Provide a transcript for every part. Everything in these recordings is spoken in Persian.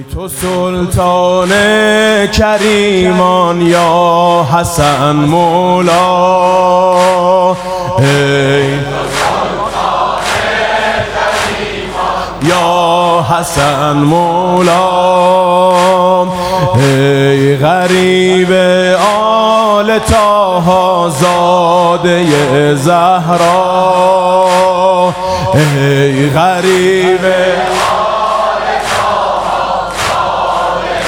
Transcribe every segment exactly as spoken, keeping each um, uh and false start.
تو سلطان کریمان یا حسن مولا، ای یا حسن مولا، ای غریب آل طه زاده زهرا، ای غریب آل طه زاده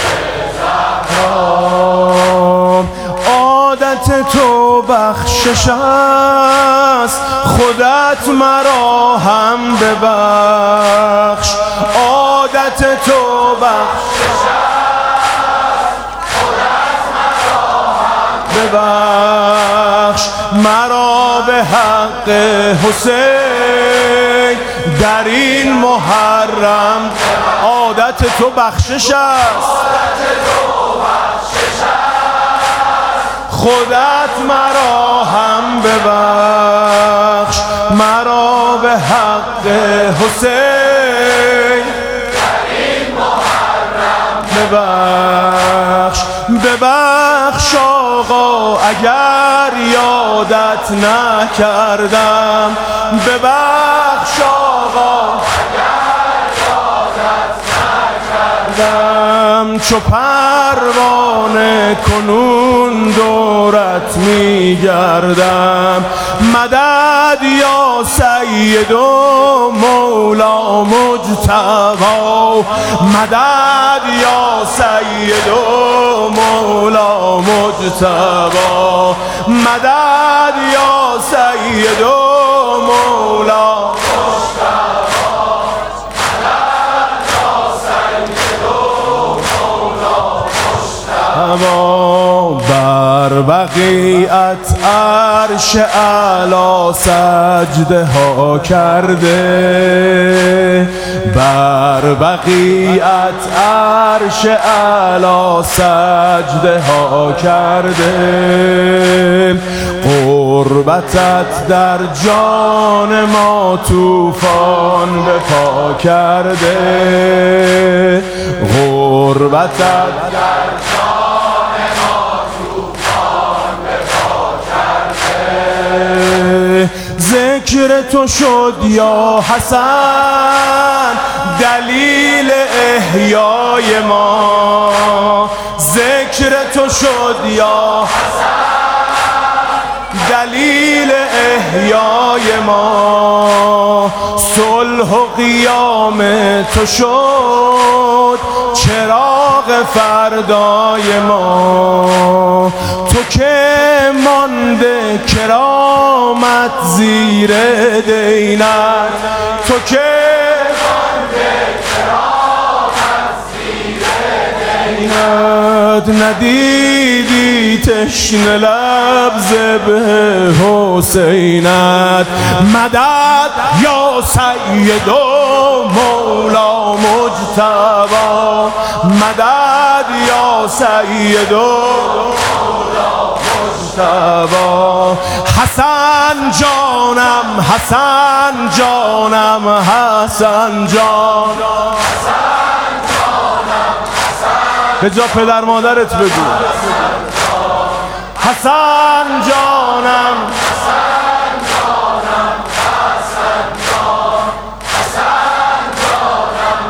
زهرا. عادت تو بخشش است، خودت مرا هم ببخش. عادت تو بخشش است، خودت مرا هم ببخش. مرا به حق حسین در این محرم. عادت تو بخشش است، خودت مرا هم ببخش. مرا به حق حسین در این محرم ببخش. ببخش آقا اگر یادت نکردم، ببخش آقا اگر یادت نکردم. چو پروانه کنون دورت میگردم. مدد یا سید و مولا مجتبی، مدد یا سید و مولا مجتبی، مدد یا سید و مولا بر بقیت عرش اعلی سجده ها کرده، بر بقیت عرش اعلی سجده ها کرده. قربتت در جان ما طوفان به پا کرده، غربتت در ذکر تو شد یا حسن دلیل احیای ما. ذکر تو شد یا حسن دلیل احیای ما. صلح و قیام تو شد چراغ فردای ما. تو که مانده کرامت زیر دینت، تو که مانده کرامت زیر دینت. ندیدی تشنه لب ذبح حسینت. مدد یا سید و مولا مجتبی، مدد یا سید و حسن جانم، حسن جانم، حسن جان، حسن جانم، حسن. به جا پدر مادرت بگو حسن جانم، حسن جانم، حسن جان، حسن جانم،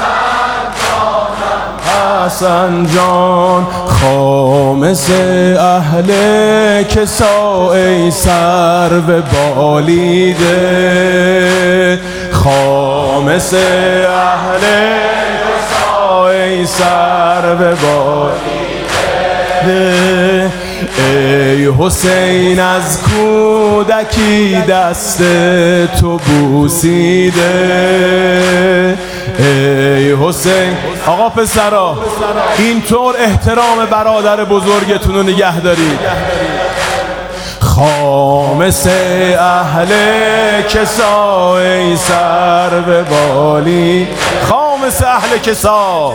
حسن جانم، حسن جان. خامس اهل کسا ای سرو بالیده، خامس اهل کسا ای سرو بالیده. ای حسین از کودکی دست تو بوسیده، ای حسین. آقا پسرا اینطور احترام برادر بزرگتون رو نگه دارید. خامس اهل کسا ای سرو بالی، خامس اهل کسا،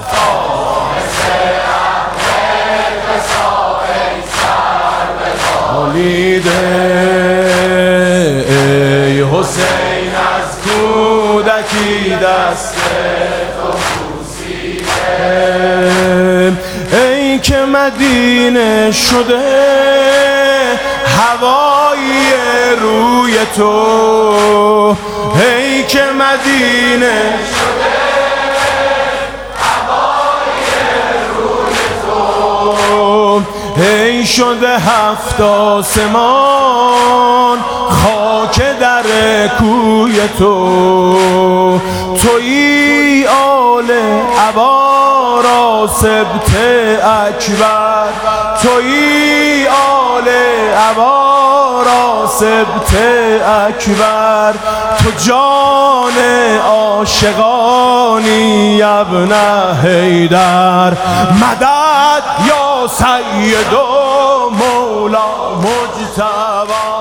ای حسین از کودکی دست تو بوسیده. مدینه شده هوای روی تو، ای که مدینه شده هوای روی تو، ای شده هفت آسمان خاک در کوی تو، تویی آل عبا سبت اکبر، تویی آل عبا سبت اکبر، تو جان عاشقانی ابن حیدر، مدد یا سید و مولا مجتبی.